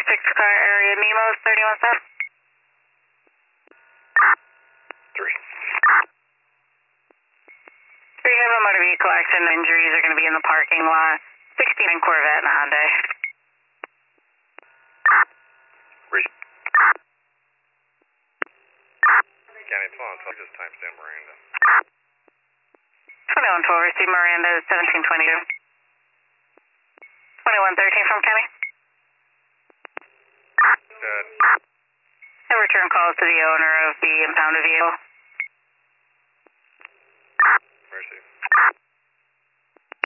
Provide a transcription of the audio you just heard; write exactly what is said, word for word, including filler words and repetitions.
six car area, Mimos, thirty-one South. Three. Three have a motor vehicle accident. Injuries are going to be in the parking lot. sixty-nine Corvette and a Hyundai. Three. County twelve, twelve, just timestamp Miranda. twenty-one twelve, receive Miranda, seventeen twenty-two. twenty-one thirteen from County. Good. And return calls to the owner of the impounded vehicle.